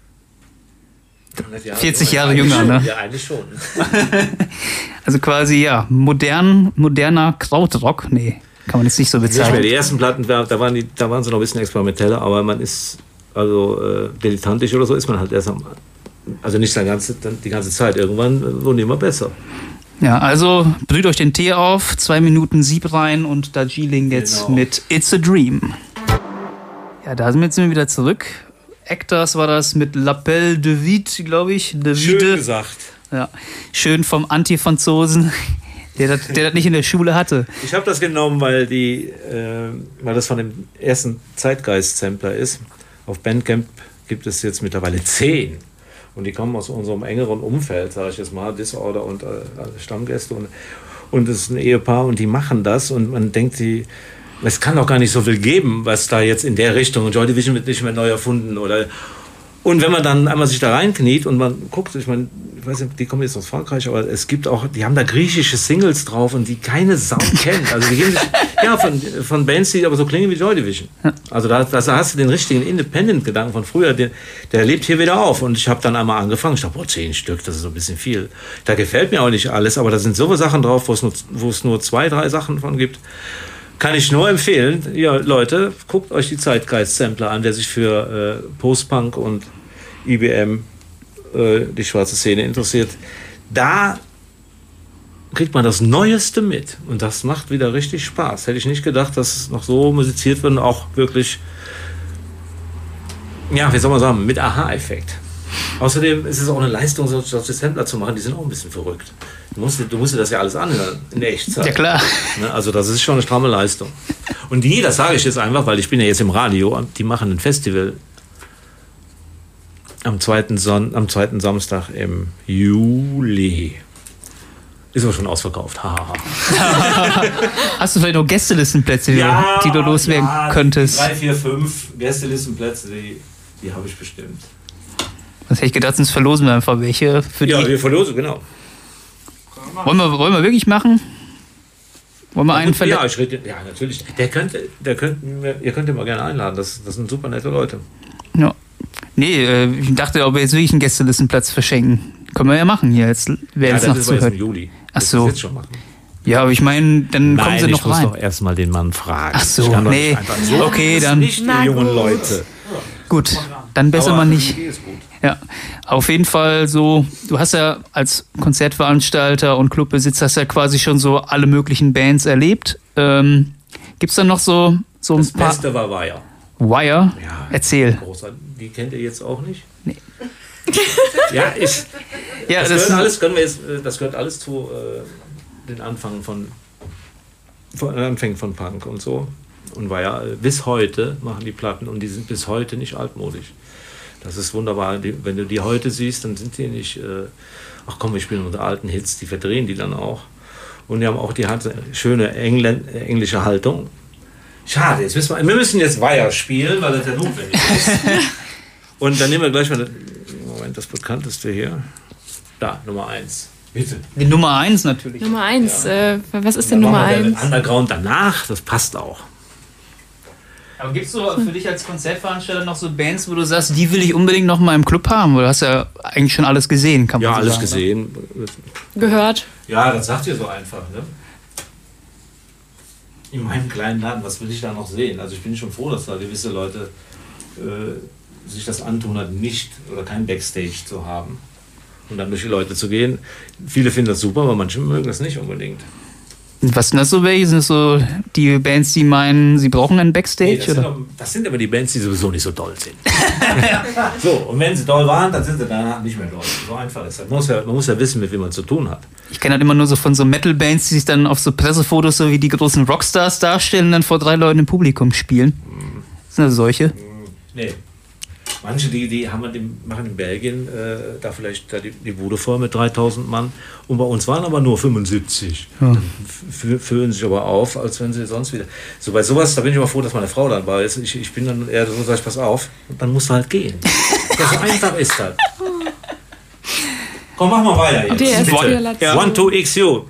vierzig Jahre Eigentlich jünger, schon, ne? Ja, eigentlich schon. Also quasi, ja, modern, moderner Krautrock, nee, kann man jetzt nicht so Nicht mehr. bezeichnen. Die ersten Platten, da waren, die, da waren sie noch ein bisschen experimenteller, aber man ist, also äh, dilettantisch oder so ist man halt erst am. Also nicht die ganze, die ganze Zeit. Irgendwann äh, wurden die immer besser. Ja, also brüht euch den Tee auf, zwei Minuten Sieb rein und Darjeeling jetzt Genau. mit It's a Dream. Ja, da sind wir jetzt wieder zurück. Actors war das mit L'Appel de Vide, glaube ich. De Schön Vide. gesagt. Ja, schön vom Anti-Franzosen, der das, der das nicht in der Schule hatte. Ich habe das genommen, weil, die, äh, weil das von dem ersten Zeitgeist-Sampler ist. Auf Bandcamp gibt es jetzt mittlerweile zehn. Und die kommen aus unserem engeren Umfeld, sage ich jetzt mal, Disorder und äh, Stammgäste. Und, und es ist ein Ehepaar und die machen das. Und man denkt, die, es kann doch gar nicht so viel geben, was da jetzt in der Richtung. Joy Division wird nicht mehr neu erfunden. Oder, und wenn man dann einmal sich da reinkniet und man guckt, ich meine, ich weiß nicht, die kommen jetzt aus Frankreich, aber es gibt auch, die haben da griechische Singles drauf und die keine Sau kennt. Also die geben sich, ja, von, von Bands, die aber so klingen wie Joy Division. Also da, da hast du den richtigen Independent-Gedanken von früher, der, der lebt hier wieder auf. Und ich habe dann einmal angefangen, ich dachte, boah, zehn Stück, das ist so ein bisschen viel. Da gefällt mir auch nicht alles, aber da sind so Sachen drauf, wo es nur, wo es nur zwei, drei Sachen von gibt. Kann ich nur empfehlen, ja, Leute, guckt euch die Zeitgeist-Sampler an, der sich für äh, Post-Punk und I B M, äh, die schwarze Szene interessiert. Da kriegt man das Neueste mit und das macht wieder richtig Spaß. Hätte ich nicht gedacht, dass es noch so musiziert wird und auch wirklich, ja, wie soll man sagen, mit Aha-Effekt. Außerdem ist es auch eine Leistung, solche Sampler zu machen, die sind auch ein bisschen verrückt. Du musst, du musst dir das ja alles anhören, in der Echtzeit. Ja, klar. Ne, also das ist schon eine stramme Leistung. Und die, das sage ich jetzt einfach, weil ich bin ja jetzt im Radio, die machen ein Festival am zweiten, Son- am zweiten Samstag im Juli. Ist aber schon ausverkauft. Ha, ha, ha. Hast du vielleicht noch Gästelistenplätze, die, Ja, die du loswerden ja, könntest? Drei, vier, fünf Gästelistenplätze, die, die habe ich bestimmt. Das hätte ich gedacht, sonst verlosen wir einfach welche. Für Ja, die. wir verlosen, genau. Wollen, wir, wollen wir wirklich machen? Wollen wir Ja, einen gut, verle- ja, ich rede, ja, natürlich. Der könnte, der könnte, ihr könnt ihn mal gerne einladen. Das, das sind super nette Leute. Ja. Nee, äh, ich dachte, ob wir jetzt wirklich einen Gästelistenplatz verschenken. Können wir ja machen hier, jetzt, wer Ja, jetzt das noch ist aber erst im zuhört. Juli. Ach Das so. ist jetzt schon machen. Ja, aber ich meine, dann kommen sie Nein, noch ich muss rein. doch erstmal den Mann fragen. Ach so, Ich kann doch nee. nicht einfach so. Okay, Das dann- Nicht die Na jungen gut. Leute. Gut, dann besser Aber mal die nicht. Idee ist gut. Ja, auf jeden Fall so, du hast ja als Konzertveranstalter und Clubbesitzer hast ja quasi schon so alle möglichen Bands erlebt. Ähm, gibt's da noch so, so ein Das paar... Beste war Wire. Wire? Ja, Erzähl. großartig. Die kennt ihr jetzt auch nicht? Nee. Ja, ich, Ja, das, das, gehört alles, können wir jetzt, äh, das gehört alles zu äh, den Anfang von, von Anfängen von Punk und so. Und war ja, äh, bis heute machen die Platten und die sind bis heute nicht altmodisch. Das ist wunderbar. Die, wenn du die heute siehst, dann sind die nicht, äh, ach komm, wir spielen unsere alten Hits, die verdrehen die dann auch. Und die haben auch die hat schöne Engl englische Haltung. Schade, jetzt müssen wir, wir müssen jetzt Wire spielen, weil das ja notwendig ist. Und dann nehmen wir gleich mal, das, Moment, das bekannteste hier. Da, Nummer eins. Bitte. die Nummer eins natürlich. Nummer eins, äh, was ist Dann denn Nummer machen wir den eins? Underground danach, das passt auch. Aber gibt's so für dich als Konzertveranstalter noch so Bands, wo du sagst, die will ich unbedingt noch mal im Club haben? Weil du hast ja eigentlich schon alles gesehen, kann man Ja, so alles sagen. gesehen. Gehört. Ja, das sagt ihr so einfach, ne? in meinem kleinen Laden, was will ich da noch sehen? Also ich bin schon froh, dass da gewisse Leute äh, sich das antun, hat, nicht oder kein Backstage zu haben und dann durch die Leute zu gehen. Viele finden das super, aber manche mögen das nicht unbedingt. Was sind das so welche? Sind das so die Bands, die meinen, sie brauchen einen Backstage? Nee, das, oder? sind aber, das sind aber die Bands, die sowieso nicht so doll sind. So, und wenn sie doll waren, dann sind sie danach nicht mehr doll. So einfach ist das. Man muss ja, man muss ja wissen, mit wem man zu tun hat. Ich kenne halt immer nur so von so Metal-Bands, die sich dann auf so Pressefotos so wie die großen Rockstars darstellen und dann vor drei Leuten im Publikum spielen. Mhm. Sind das solche? Nee. Manche, die, die haben in, machen in Belgien äh, da vielleicht da die, die Bude voll mit dreitausend Mann. Und bei uns waren aber nur fünfundsiebzig. Ja. Dann f- fühlen sich aber auf, als wenn sie sonst wieder... So bei sowas, da bin ich immer froh, dass meine Frau dann war. Ich, ich bin dann eher so, sag ich, pass auf, und dann musst du halt gehen. Ja, so einfach ist das. Komm, mach mal weiter jetzt. Der ist bitte. Ja. One, two, X, U.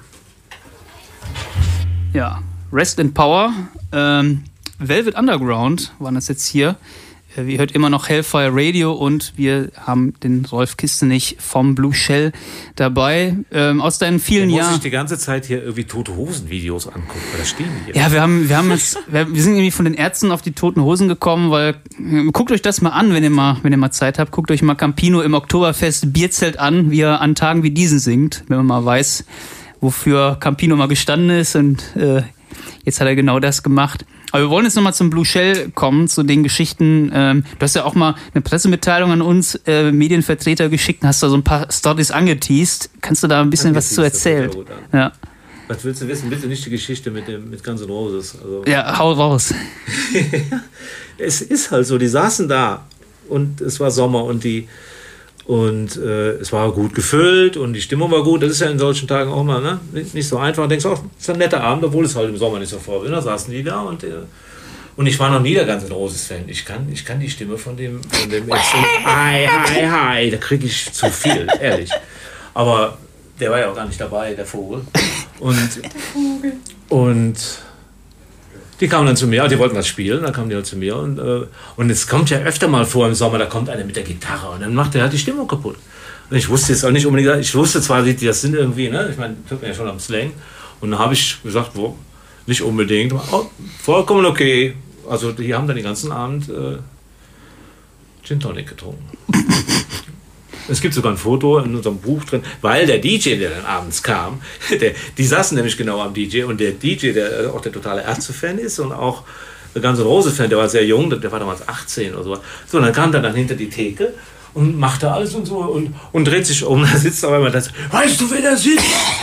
Ja, Rest in Power. Ähm, Velvet Underground waren das jetzt hier. Ihr hört immer noch Hellfire Radio und wir haben den Rolf Kistenich vom Blue Shell dabei. Ähm, aus deinen vielen Jahren. Muss ich die ganze Zeit hier irgendwie Tote Hosen Videos angucken, weil da stehen die hier. Ja, wir haben, wir haben jetzt, wir sind irgendwie von den Ärzten auf die Toten Hosen gekommen, weil guckt euch das mal an, wenn ihr mal, wenn ihr mal Zeit habt. Guckt euch mal Campino im Oktoberfest Bierzelt an, wie er an Tagen wie diesen singt, wenn man mal weiß, wofür Campino mal gestanden ist und äh, jetzt hat er genau das gemacht. Aber wir wollen jetzt nochmal zum Blue Shell kommen, zu den Geschichten. Ähm, du hast ja auch mal eine Pressemitteilung an uns äh, Medienvertreter geschickt und hast da so ein paar Storys angeteased. Kannst du da ein bisschen was zu erzählen? Ja. Was willst du wissen? Bitte nicht die Geschichte mit, dem, mit Guns N' Roses. Also, ja, hau raus. Es ist halt so, die saßen da und es war Sommer und die und äh, es war gut gefüllt und die Stimmung war gut. Das ist ja in solchen Tagen auch mal ne? nicht so einfach. Du denkst auch, es ist ein netter Abend, obwohl es halt im Sommer nicht so voll war. Da saßen die da und, äh, und ich war noch nie der Guns N' Roses Fan. Ich kann, ich kann die Stimme von dem, von dem Hi, hi, hi, da kriege ich zu viel, ehrlich. Aber der war ja auch gar nicht dabei, der Vogel. Und, der Vogel. Und die kamen dann zu mir, die wollten was spielen, dann kamen die halt zu mir. Und, äh, und es kommt ja öfter mal vor im Sommer, da kommt einer mit der Gitarre und dann macht der halt die Stimmung kaputt. Und ich wusste jetzt auch nicht unbedingt, ich wusste zwar, die, das sind irgendwie, ne? Ich meine, das hört man ja schon am Slang. Und dann habe ich gesagt, wo, nicht unbedingt, oh, vollkommen okay. Also die haben dann den ganzen Abend äh, Gin Tonic getrunken. Es gibt sogar ein Foto in unserem Buch drin, weil der D J, der dann abends kam, der, die saßen nämlich genau am D J und der D J, der auch der totale Ärzte-Fan ist und auch der Guns N' Roses-Fan, der war sehr jung, der war damals achtzehn oder so. So, und dann kam der dann hinter die Theke und machte alles und so und, und dreht sich um. Da sitzt aber immer das, weißt du, wer da sitzt?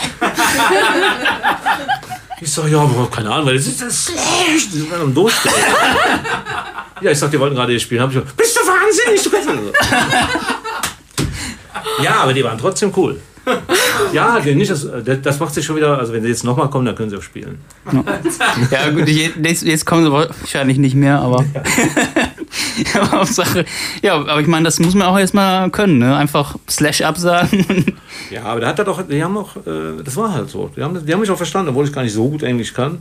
Ich sag, ja, aber keine Ahnung, weil das ist das schlecht. Die sind am Durchdrehen. Ja, ich sag, die wollten gerade hier spielen. Hab ich gesagt, bist du wahnsinnig? Du kannst ja, aber die waren trotzdem cool. Ja, nicht das, das macht sich schon wieder, also wenn sie jetzt nochmal kommen, dann können sie auch spielen. Ja gut, jetzt, jetzt kommen sie wahrscheinlich nicht mehr, aber ja, Hauptsache, ja, aber ich meine, das muss man auch erstmal können, ne? Einfach Slash absagen. Ja, aber da hat er doch, die haben auch, das war halt so, die haben, die haben mich auch verstanden, obwohl ich gar nicht so gut Englisch kann.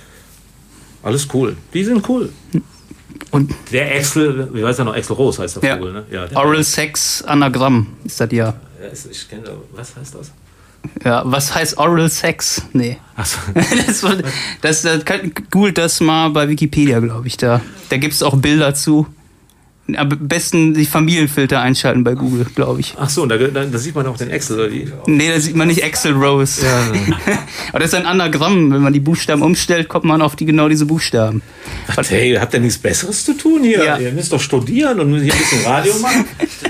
Alles cool, die sind cool. Und der Axl, wie heißt er noch, Axl Rose heißt der ja. Vogel, ne? Ja, Oral Sex Anagramm ist das ja. Ja, ich kenne, was heißt das? Ja, was heißt Oral Sex? Nee. Achso. das, das, das, googelt das mal bei Wikipedia, glaube ich. Da, da gibt es auch Bilder zu. Am besten die Familienfilter einschalten bei Google, glaube ich. Ach so, da, da, da sieht man auch den Axl, oder wie? Nee, da sieht man nicht Axl Rose. Ja. Aber das ist ein Anagramm. Wenn man die Buchstaben umstellt, kommt man auf die genau diese Buchstaben. Was, hey, habt ihr nichts Besseres zu tun hier? Ja. Ihr müsst doch studieren und hier ein bisschen Radio machen.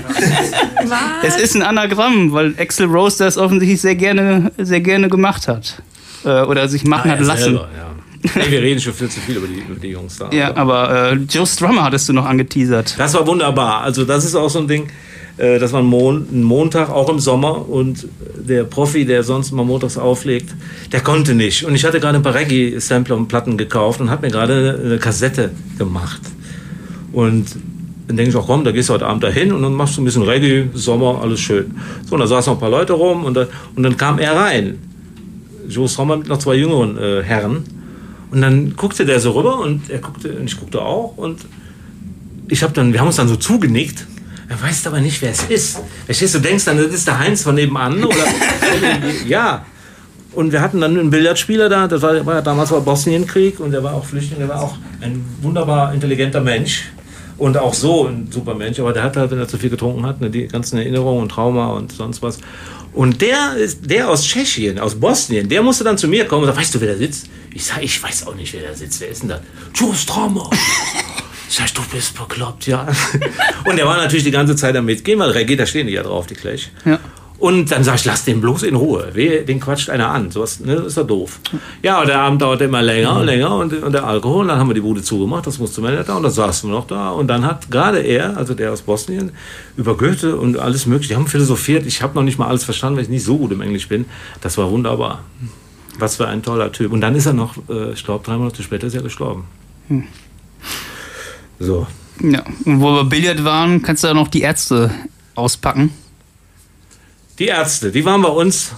Es ist ein Anagramm, weil Axl Rose das offensichtlich sehr gerne, sehr gerne gemacht hat. Oder sich machen ah, hat lassen. Selber, ja. Nee, wir reden schon viel zu viel über die, über die Jungs da. Ja, aber äh, Joe Strummer hattest du noch angeteasert. Das war wunderbar. Also das ist auch so ein Ding, äh, das war ein, Mon- ein Montag, auch im Sommer. Und der Profi, der sonst mal montags auflegt, der konnte nicht. Und ich hatte gerade ein paar Reggae-Sampler und Platten gekauft und habe mir gerade eine Kassette gemacht. Und dann denke ich auch, komm, da gehst du heute Abend dahin und dann machst du ein bisschen Reggae, Sommer, alles schön. So, und da saßen noch ein paar Leute rum und, da, und dann kam er rein. Joe Strummer mit noch zwei jüngeren äh, Herren. Und dann guckte der so rüber und er guckte und ich guckte auch und ich habe dann, wir haben uns dann so zugenickt. Er weiß aber nicht, wer es ist. Verstehst du, denkst dann, das ist der Heinz von nebenan oder ja. Und wir hatten dann einen Billardspieler da, das war, war ja damals war Bosnienkrieg und der war auch Flüchtling, der war auch ein wunderbar intelligenter Mensch und auch so ein super Mensch, aber der hat halt, wenn er zu viel getrunken hat, ne, die ganzen Erinnerungen und Trauma und sonst was. Und der ist, der aus Tschechien, aus Bosnien, der musste dann zu mir kommen und sagt, weißt du, wer da sitzt? Ich sag, ich weiß auch nicht, wer da sitzt, wer ist denn das? Joe Strummer. Ich sag, du bist bekloppt, ja. Und der war natürlich die ganze Zeit damit, geh mal Reggae, da stehen die ja drauf, die Clash. Ja. Und dann sag ich, lass den bloß in Ruhe. Den quatscht einer an. Sowas, ne, ist ja doof. Ja, und der Abend dauerte immer länger und länger und, und der Alkohol. Und dann haben wir die Bude zugemacht, das musste man nicht da. Und dann saßen wir noch da. Und dann hat gerade er, also der aus Bosnien, über Goethe und alles Mögliche, die haben philosophiert. Ich habe noch nicht mal alles verstanden, weil ich nicht so gut im Englisch bin. Das war wunderbar. Was für ein toller Typ. Und dann ist er noch, äh, ich glaube, drei Monate später ist er gestorben. Hm. So. Ja, und wo wir Billard waren, kannst du ja noch die Ärzte auspacken. Die Ärzte, die waren bei uns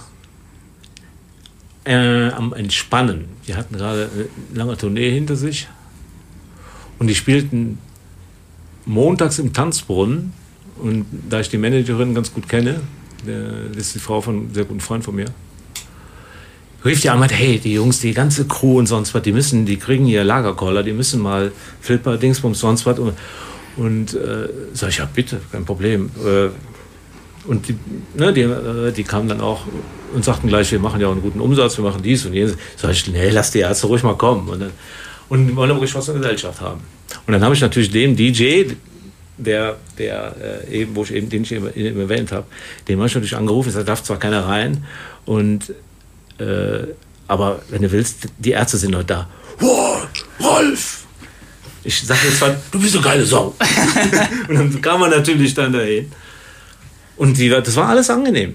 äh, am Entspannen. Die hatten gerade eine lange Tournee hinter sich und die spielten montags im Tanzbrunnen. Und da ich die Managerin ganz gut kenne, der, das ist die Frau von einem sehr guten Freund von mir, rief die an und meinte, hey, die Jungs, die ganze Crew und sonst was, die müssen, die kriegen hier Lagerkoller, die müssen mal Flipper, Dingsbums, sonst was. Und, und äh, sag ich, ja bitte, kein Problem. Äh, Und die, ne, die, die kamen dann auch und sagten gleich, wir machen ja auch einen guten Umsatz, wir machen dies und jenes. Sag ich, nee, lass die Ärzte ruhig mal kommen. Und, dann, und wir wollen aber ruhig was in der Gesellschaft haben. Und dann habe ich natürlich dem D J, der, der äh, eben, wo ich eben, den ich eben, eben erwähnt habe, den habe ich natürlich angerufen. Da darf zwar keiner rein, und, äh, aber wenn du willst, die Ärzte sind heute da. Oh, Rolf! Ich sage jetzt zwar, du bist so geile Sau. Und dann kam man natürlich dann dahin. Und die, das war alles angenehm.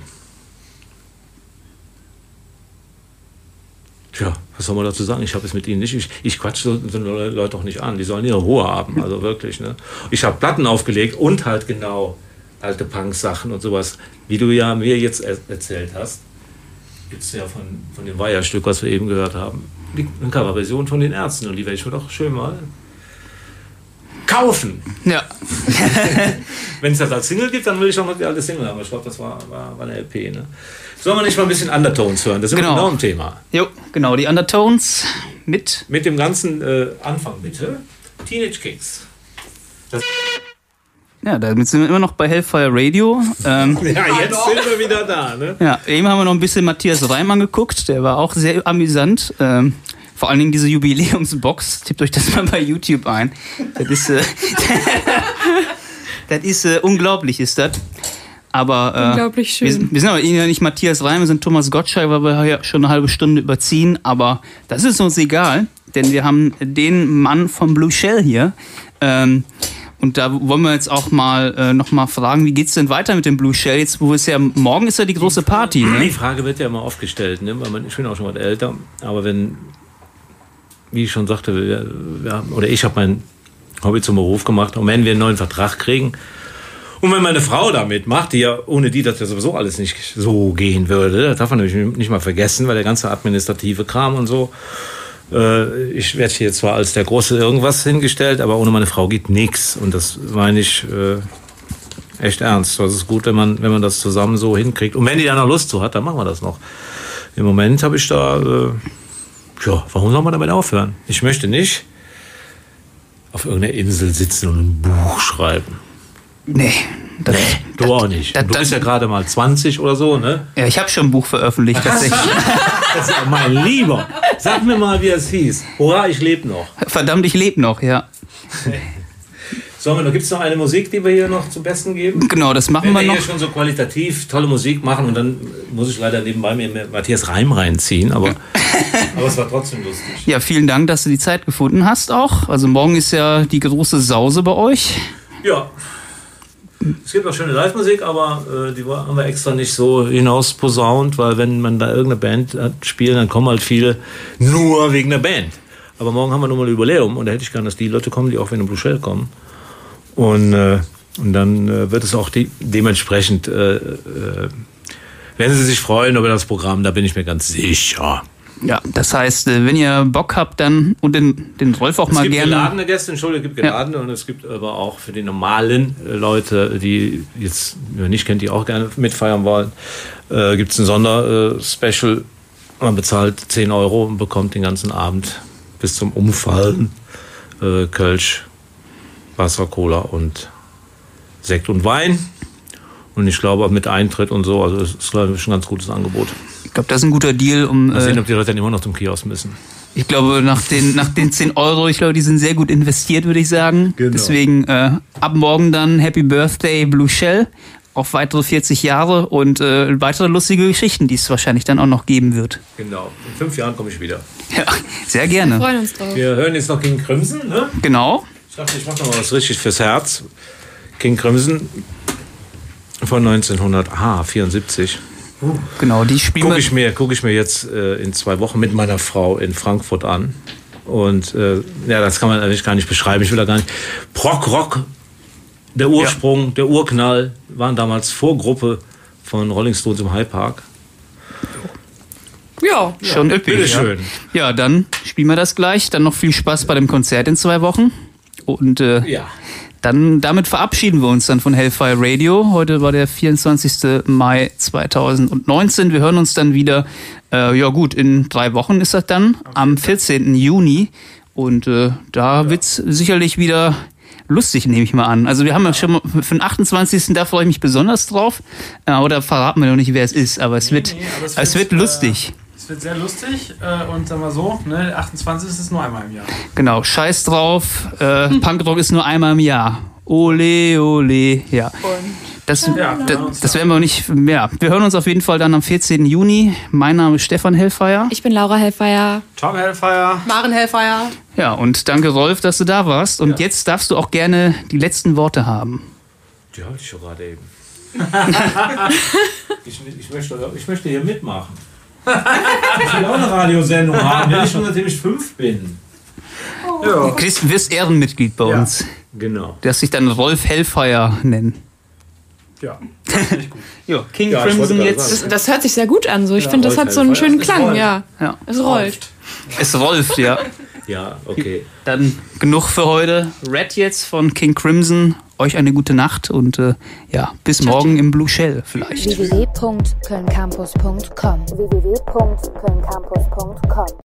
Tja, was soll man dazu sagen? Ich habe es mit ihnen nicht. Ich, ich quatsche so Leute auch nicht an. Die sollen ihre Ruhe haben. Also wirklich. Ne? Ich habe Platten aufgelegt und halt genau alte Punk-Sachen und sowas. Wie du ja mir jetzt er- erzählt hast, gibt es ja von, von dem Weiherstück, was wir eben gehört haben, eine Coverversion von den Ärzten. Und die werde ich mir doch schön mal kaufen. Ja. Wenn es das als Single gibt, dann will ich auch noch die alte Single haben. Ich glaube, das war, war, war eine L P. Ne? Sollen wir nicht mal ein bisschen Undertones hören? Das ist genau ein Thema. Jo, genau, die Undertones mit... Mit dem ganzen äh, Anfang, bitte. Teenage Kicks. Das ja, damit sind wir immer noch bei Hellfire Radio. Ähm, ja, jetzt sind wir wieder da. Ne? Ja, eben haben wir noch ein bisschen Matthias Reim angeguckt. Der war auch sehr amüsant. Ähm, Vor allen Dingen diese Jubiläumsbox, tippt euch das mal bei YouTube ein. Das ist, äh, das ist äh, unglaublich, ist das. Aber äh, unglaublich schön. Wir, wir sind aber ja nicht Matthias Reim, wir sind Thomas Gottschalk, weil wir ja schon eine halbe Stunde überziehen. Aber das ist uns egal, denn wir haben den Mann vom Blue Shell hier. Ähm, und da wollen wir jetzt auch mal äh, noch mal fragen, wie geht's denn weiter mit dem Blue Shell? Jetzt, wo es ja morgen ist ja die große Party. Ne? Die Frage wird ja immer aufgestellt, ne? Weil man, ich bin auch schon mal älter, aber wenn, wie ich schon sagte, wir, wir, oder ich habe mein Hobby zum Beruf gemacht, und wenn wir einen neuen Vertrag kriegen und wenn meine Frau da mitmacht, die ja ohne die das ja sowieso alles nicht so gehen würde, das darf man nämlich nicht mal vergessen, weil der ganze administrative Kram und so, äh, ich werde hier zwar als der große irgendwas hingestellt, aber ohne meine Frau geht nichts, und das meine ich äh, echt ernst. Das ist gut, wenn man, wenn man das zusammen so hinkriegt, und wenn die da noch Lust zu hat, dann machen wir das noch. Im Moment habe ich da äh, ja, warum soll man damit aufhören? Ich möchte nicht auf irgendeiner Insel sitzen und ein Buch schreiben. Nee. Das, nee, du das, auch nicht. Das, du bist ja gerade mal zwanzig oder so, ne? Ja, ich habe schon ein Buch veröffentlicht, tatsächlich. Das ist ja mein Lieber. Sag mir mal, wie es hieß. Hurra, ich lebe noch. Verdammt, ich lebe noch, ja. So, gibt es noch eine Musik, die wir hier noch zum Besten geben? Genau, das machen Wenn wir wir noch. hier schon so qualitativ tolle Musik machen, und dann muss ich leider nebenbei mir Matthias Reim reinziehen, aber, aber es war trotzdem lustig. Ja, vielen Dank, dass du die Zeit gefunden hast auch. Also morgen ist ja die große Sause bei euch. Ja. Es gibt auch schöne Live-Musik, aber äh, die haben wir extra nicht so hinaus posaunt, weil wenn man da irgendeine Band hat, spielt, dann kommen halt viele nur wegen der Band. Aber morgen haben wir nochmal ein Jubiläum, und da hätte ich gern, dass die Leute kommen, die auch wegen dem Blue Shell kommen. Und, äh, und dann äh, wird es auch die, dementsprechend, äh, äh, werden sie sich freuen über das Programm, da bin ich mir ganz sicher. Ja, das heißt, wenn ihr Bock habt, dann und den, den Rolf auch es mal gerne... Es gibt gerne... geladene Gäste, Entschuldigung, es gibt geladene, ja. Und es gibt aber auch für die normalen äh, Leute, die jetzt nicht kennt, die auch gerne mitfeiern wollen, äh, gibt es ein Sonder-Special. Äh, Man bezahlt zehn Euro und bekommt den ganzen Abend bis zum Umfallen äh, Kölsch, Wasser, Cola und Sekt und Wein. Und ich glaube, mit Eintritt und so, also es ist, glaube ich, ein ganz gutes Angebot. Ich glaube, das ist ein guter Deal, um... Mal sehen, äh, ob die Leute dann immer noch zum Kiosk müssen. Ich glaube, nach den, nach den zehn Euro, ich glaube, die sind sehr gut investiert, würde ich sagen. Genau. Deswegen äh, ab morgen dann Happy Birthday Blue Shell auf weitere vierzig Jahre und äh, weitere lustige Geschichten, die es wahrscheinlich dann auch noch geben wird. Genau. In fünf Jahren komme ich wieder. Ja, sehr gerne. Wir freuen uns drauf. Wir hören jetzt noch King Crimson, ne? Genau. Ich dachte, ich mache noch mal was richtig fürs Herz. King Crimson von neunzehnhundertvierundsiebzig. Genau, die spielen Gucke wir. ich mir, guck ich mir jetzt äh, in zwei Wochen mit meiner Frau in Frankfurt an. Und äh, ja, das kann man eigentlich gar nicht beschreiben. Ich will da gar nicht. Prog Rock, der Ursprung, ja. Der Urknall, waren damals Vorgruppe von Rolling Stones im Hyde Park. Ja. Schon üppig. Bitteschön. Ja. ja, dann spielen wir das gleich. Dann noch viel Spaß bei dem Konzert in zwei Wochen. Und äh, Ja. dann damit verabschieden wir uns dann von Hellfire Radio. Heute war der vierundzwanzigster Mai zweitausendneunzehn. Wir hören uns dann wieder, äh, ja gut, in drei Wochen ist das dann, am vierzehnten Juni. Und äh, da ja. wird's sicherlich wieder lustig, nehme ich mal an. Also wir haben ja schon mal für den achtundzwanzigsten Da freue ich mich besonders drauf. Äh, aber da verraten wir noch nicht, wer es ist. Aber es Nee, wird, nee, aber es es wird wird, lustig. Äh, es wird sehr lustig äh, und sagen wir so, ne, achtundzwanzigste ist nur einmal im Jahr. Genau, scheiß drauf. Äh, Punkrock ist nur einmal im Jahr. Ole, ole, ja. Das, Ja, das, das werden wir nicht. Ja, wir hören uns auf jeden Fall dann am vierzehnten Juni. Mein Name ist Stefan Hellfire. Ich bin Laura Hellfire. Tom Hellfire. Maren Hellfire. Ja, und danke Rolf, dass du da warst. Und Ja. jetzt darfst du auch gerne die letzten Worte haben. Die hatte ich schon gerade eben. ich, ich, möchte, ich möchte hier mitmachen. Ich will auch eine Radiosendung haben, wenn ich schon seitdem ich fünf bin. Du kriegst, wirst Ehrenmitglied bei Ja. uns. Genau. Du darfst dich dann Rolf Hellfire nennen. Ja, finde ich gut. Ja, King Ja, ich wollte Crimson gerade jetzt. sagen. Das, das hört sich sehr gut an. So. Ich Ja, finde, das Rolf hat so einen Hellfire. schönen Es Klang. rollt. Ja. Ja, Es rollt. es Rolf, ja. Ja, okay. Dann genug für heute. Red jetzt von King Crimson. Euch eine gute Nacht und äh, ja, bis morgen im Blue Shell vielleicht. w w w punkt köln campus punkt com w w w punkt köln campus punkt com